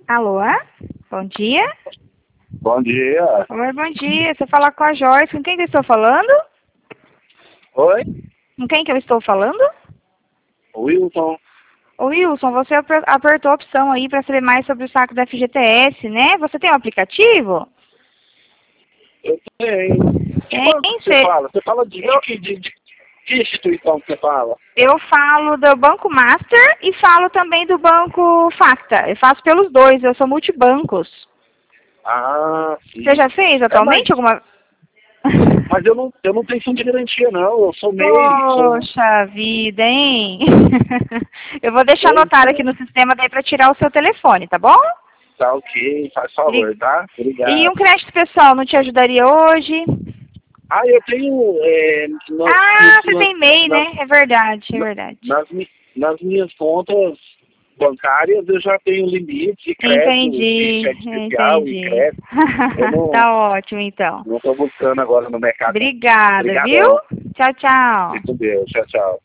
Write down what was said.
Alô? Bom dia? Bom dia. Oi, bom dia. Você fala com a Joyce. Com quem que eu estou falando? Oi, Com quem que eu estou falando? Wilson. Ô, Wilson, você apertou a opção aí para saber mais sobre o saco da FGTS, né? Você tem um aplicativo? Eu tenho. Que Tem, banco que você fala? Você fala de que instituição que você fala? eu falo do Banco Master e falo também do Banco Facta. Eu faço pelos dois, eu sou multibancos. Ah, sim. Você já fez atualmente alguma... Mas eu não tenho fundo de garantia, não. Eu sou MEI. Poxa vida, hein? Eu vou deixar Pois anotado aqui é. no sistema daí para tirar o seu telefone, tá bom? Tá ok, faz favor, tá? E um Obrigado. crédito pessoal não te ajudaria hoje? Ah, eu tenho Ah, você tem MEI, né? É verdade, é verdade. nas minhas contas bancárias eu já tenho limite de crédito, de Entendi, cheque especial e entendi. crédito. Eu Tá ótimo, então. não estou buscando agora no mercado, não. Obrigada, viu? Obrigadão. Tchau, tchau. Fique com Deus. Tchau, tchau.